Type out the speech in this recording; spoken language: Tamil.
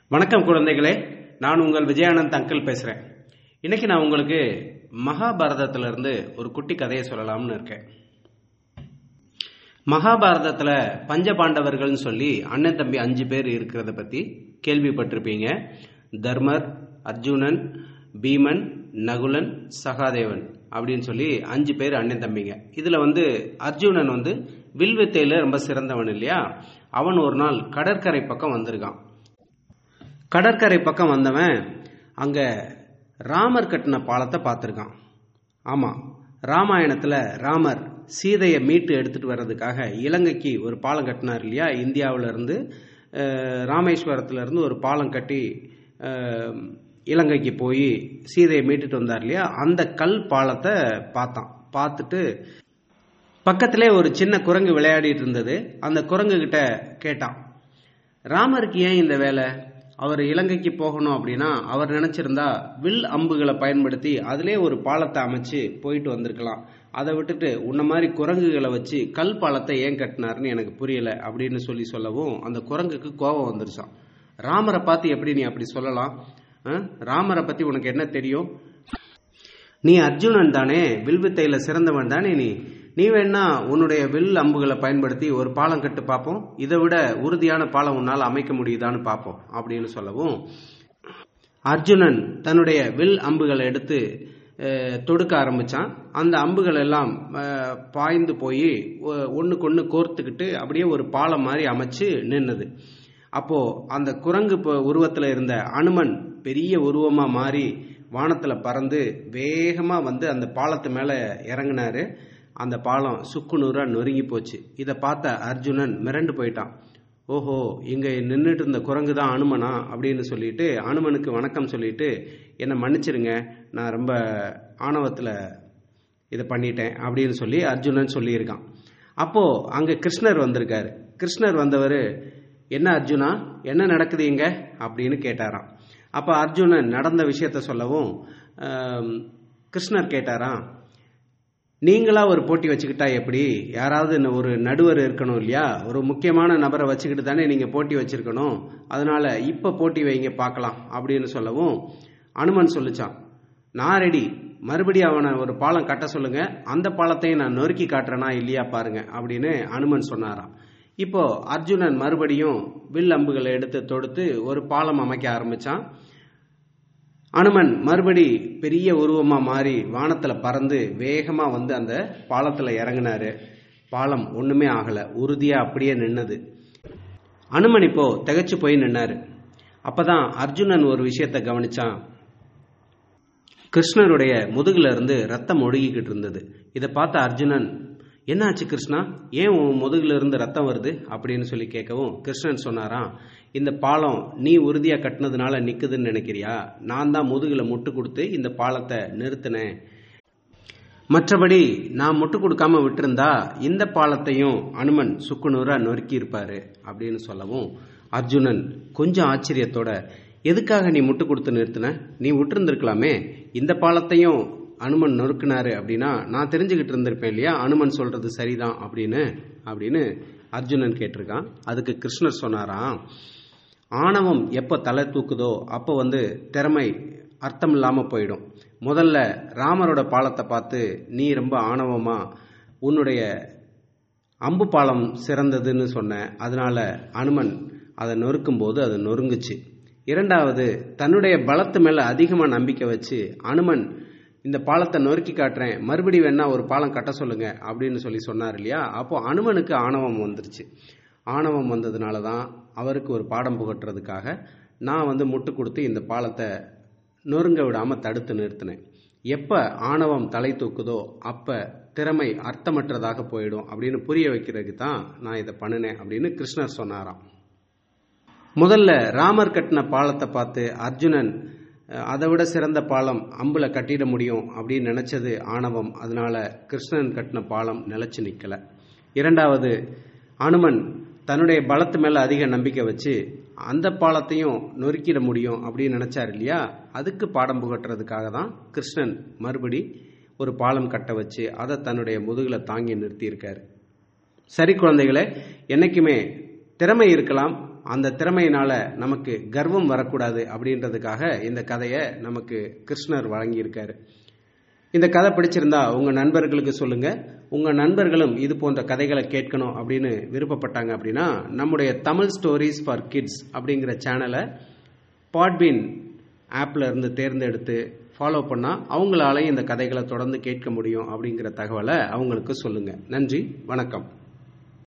வணக்கம் குழந்தைகளே, நான் உங்கள் விஜயானந்த் அங்கிள் பேசுகிறேன். இன்னைக்கு நான் உங்களுக்கு மகாபாரதத்திலிருந்து ஒரு குட்டி கதையை சொல்லலாம்னு இருக்கேன். மகாபாரதத்தில் பஞ்ச பாண்டவர்கள்னு சொல்லி அண்ணன் தம்பி 5 பேர் இருக்கிறத பற்றி கேள்விப்பட்டிருப்பீங்க. தர்மர், அர்ஜுனன், பீமன், நகுலன், சகாதேவன் அப்படின்னு சொல்லி 5 பேர் அண்ணன் தம்பிங்க. இதில் அர்ஜுனன் வில்வித்தையில் ரொம்ப சிறந்தவன் இல்லையா. அவன் ஒரு நாள் கடற்கரை பக்கம் வந்திருக்கான். கடற்கரை பக்கம் வந்தவன் அங்கே ராமர் கட்டின பாலத்தை பார்த்துருக்கான். ஆமாம், ராமாயணத்தில் ராமர் சீதையை மீட்டு எடுத்துகிட்டு வர்றதுக்காக இலங்கைக்கு ஒரு பாலம் கட்டினார் இல்லையா. இந்தியாவிலேருந்து ராமேஸ்வரத்துலேருந்து ஒரு பாலம் கட்டி இலங்கைக்கு போய் சீதையை மீட்டுட்டு வந்தார் இல்லையா. அந்த கல் பாலத்தை பார்த்துட்டு பக்கத்திலே ஒரு சின்ன குரங்கு விளையாடிட்டு இருந்தது. அந்த குரங்கு கிட்ட கேட்டான், ராமருக்கு ஏன் இந்த வேலை? அவர் இலங்கைக்கு போகணும் அப்படின்னா அவர் நினைச்சிருந்தா வில் அம்புகளை பயன்படுத்தி அதிலே ஒரு பாலத்தை அமைச்சு போயிட்டு வந்திருக்கலாம். அதை விட்டுட்டு உன்ன மாதிரி குரங்குகளை வச்சு கல் பாலத்தை ஏன் கட்டினாருன்னு எனக்கு புரியல அப்படின்னு சொல்லவும் அந்த குரங்குக்கு கோபம் வந்துருச்சான். ராமரை பார்த்து எப்படி நீ அப்படி சொல்லலாம்? ராமரை பத்தி உனக்கு என்ன தெரியும்? நீ அர்ஜுனன் தானே, வில்வித்தையில சிறந்தவன் தானே. நீ வேணா உன்னுடைய வில் அம்புகளை பயன்படுத்தி ஒரு பாலம் கட்டு பார்ப்போம், இதை விட உறுதியான பாலம் உன்னால் அமைக்க முடியுதான்னு பார்ப்போம் அப்படின்னு சொல்லவும் அர்ஜுனன் தன்னுடைய வில் அம்புகளை எடுத்து தொடுக்க ஆரம்பிச்சான். அந்த அம்புகள் எல்லாம் பாய்ந்து போய் ஒன்றுக்கு கோர்த்துக்கிட்டு அப்படியே ஒரு பாலம் மாதிரி அமைச்சு நின்னுது. அப்போ அந்த குரங்கு உருவத்தில் இருந்த அனுமன் பெரிய உருவமா மாறி வானத்துல பறந்து வேகமா அந்த பாலத்து மேல இறங்கினாரு. அந்த பாலம் சுக்குநூறா நொறுங்கி போச்சு. இதை பார்த்த அர்ஜுனன் மிரண்டு போயிட்டான். ஓஹோ, இங்க நின்றுட்டு இருந்த குரங்கு தான் அனுமனா அப்படின்னு சொல்லிட்டு அனுமனுக்கு வணக்கம் சொல்லிட்டு, என்னை மன்னிச்சிருங்க, நான் ரொம்ப ஆணவத்தில் இதை பண்ணிட்டேன் அப்படின்னு சொல்லி அர்ஜுனன் சொல்லியிருக்கான். அப்போ அங்க கிருஷ்ணர் வந்திருக்காரு. கிருஷ்ணர் வந்தவர், என்ன அர்ஜுனா, என்ன நடக்குது இங்க அப்படின்னு கேட்டாராம். அப்ப அர்ஜுனன் நடந்த விஷயத்த சொல்லவும் கிருஷ்ணர் கேட்டாராம், நீங்களா ஒரு போட்டி வச்சுக்கிட்டா எப்படி? யாராவது ஒரு நடுவர் இருக்கணும் இல்லையா. ஒரு முக்கியமான நபரை வச்சுக்கிட்டு தானே நீங்க போட்டி வச்சிருக்கணும். அதனால இப்ப போட்டி வைங்க பார்க்கலாம் அப்படின்னு சொல்லவும் அனுமன் சொல்லிச்சான், நான் ரெடி, மறுபடியும் அவனை ஒரு பாலம் கட்ட சொல்லுங்க, அந்த பாலத்தையும் நான் நொறுக்கி காட்டுறேனா இல்லையா பாருங்க அப்படின்னு அனுமன் சொன்னாராம். இப்போ அர்ஜுனன் மறுபடியும் வில் அம்புகளை எடுத்து தொடுத்து ஒரு பாலம் அமைக்க ஆரம்பிச்சான். அனுமன் மறுபடி பெரிய உருவமா மாறி வானத்துல பறந்து வேகமா அந்த பாலத்துல இறங்கினாரு. பாலம் ஒண்ணுமே ஆகல, உறுதியா அப்படியே நின்னது. அனுமன் இப்போ திகைச்சு போய் நின்னாரு. அப்பதான் அர்ஜுனன் ஒரு விஷயத்த கவனிச்சான். கிருஷ்ணருடைய முதுகுல இருந்து ரத்தம் ஒழுகிக்கிட்டு இருந்தது. இதை பார்த்த அர்ஜுனன், என்னாச்சு கிருஷ்ணா, ஏன் உன் முதுகுல இருந்து ரத்தம் வருது அப்படின்னு சொல்லி கேட்கவும் கிருஷ்ணன் சொன்னாராம், இந்த பாலம் நீ உறுதியா கட்டினதுனால நிக்குதுன்னு நினைக்கிறியா? நான் தான் முதுகுல முட்டு கொடுத்து இந்த பாலத்தை நிறுத்தினேன். மற்றபடி நான் முட்டு கொடுக்காம விட்டிருந்தா இந்த பாலத்தையும் அனுமன் சுக்குநூறா நொறுக்கி இருப்பாரு அப்படின்னு சொல்லவும் அர்ஜுனன் கொஞ்சம் ஆச்சரியத்தோட, எதுக்காக நீ முட்டு கொடுத்து நிறுத்தின? நீ விட்டுருந்துருக்கலாமே, இந்த பாலத்தையும் அனுமன் நொறுக்கினாரு அப்படின்னா நான் தெரிஞ்சுக்கிட்டு இருந்திருப்பேன் இல்லையா, அனுமன் சொல்றது சரிதான் அப்படின்னு அர்ஜுனன் கேட்டிருக்கான். அதுக்கு கிருஷ்ணர் சொன்னாராம், ஆணவம் எப்போ தலை தூக்குதோ அப்போ திறமை அர்த்தம் இல்லாம போயிடும். முதல்ல ராமரோட பாலத்தை பார்த்து நீ ரொம்ப ஆணவமா உன்னுடைய அம்பு பாலம் சிறந்ததுன்னு சொன்ன, அதனால அனுமன் அதை நொறுக்கும் போது அது நொறுங்குச்சு. இரண்டாவது, தன்னுடைய பலத்து மேல அதிகமா நம்பிக்கை வச்சு அனுமன் இந்த பாலத்தை நொறுக்கி காட்டுறேன், மறுபடி வேணா ஒரு பாலம் கட்ட சொல்லுங்க அப்படின்னு சொன்னார் இல்லையா. அப்போ அனுமனுக்கு ஆணவம் வந்துருச்சு. ஆணவம் வந்ததுனால தான் அவருக்கு ஒரு பாடம் புகட்டுறதுக்காக நான் முட்டு கொடுத்து இந்த பாலத்தை நொறுங்க விடாம தடுத்து நிறுத்தினேன். எப்ப ஆணவம் தலை தூக்குதோ அப்ப திறமை அர்த்தமற்றதாக போயிடும் அப்படின்னு புரிய வைக்கிறதுக்கு தான் நான் இதை பண்ணினேன் அப்படின்னு கிருஷ்ணர் சொன்னாராம். முதல்ல ராமர் கட்டின பாலத்தை பார்த்து அர்ஜுனன் அதை விட சிறந்த பாலம் அம்புல கட்டிட முடியும் அப்படின்னு நினைச்சது ஆணவம். அதனால கிருஷ்ணன் கட்டின பாலம் நிலைச்சு நிக்கல. இரண்டாவது, அனுமன் தன்னுடைய பலத்து மேல அதிக நம்பிக்கை வச்சு அந்த பாலத்தையும் நொறுக்கிட முடியும் அப்படின்னு நினைச்சார் இல்லையா. அதுக்கு பாடம் புகட்டுறதுக்காக தான் கிருஷ்ணன் மறுபடி ஒரு பாலம் கட்ட வச்சு அதை தன்னுடைய முதுகுல தாங்கி நிறுத்தி இருக்காரு. சரி குழந்தைகளே, என்னைக்குமே திறமை இருக்கலாம், அந்த திறமையினால நமக்கு கர்வம் வரக்கூடாது அப்படின்றதுக்காக இந்த கதையை நமக்கு கிருஷ்ணர் வழங்கியிருக்காரு. இந்த கதை பிடிச்சிருந்தா உங்க நண்பர்களுக்கு சொல்லுங்க. உங்க நண்பர்களும் இது போன்ற கதைகளை கேட்கணும் அப்படின்னு விருப்பப்பட்டாங்க அப்படின்னா நம்முடைய தமிழ் ஸ்டோரிஸ் ஃபார் கிட்ஸ் அப்படிங்கிற சேனலை பாட்பீன் ஆப்ல இருந்து தேர்ந்தெடுத்து ஃபாலோ பண்ணா அவங்களாலையும் இந்த கதைகளை தொடர்ந்து கேட்க முடியும் அப்படிங்கிற தகவலை அவங்களுக்கு சொல்லுங்க. நன்றி, வணக்கம்.